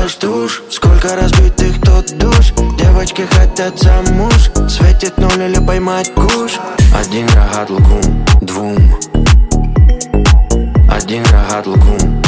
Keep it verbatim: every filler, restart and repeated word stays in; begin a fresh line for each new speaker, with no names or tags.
делаешь тушь? Сколько разбитых тут душ? Девочки хотят замуж. Светит ноль или поймать куш. Один рогат лукум, двум. Один рогат лукум.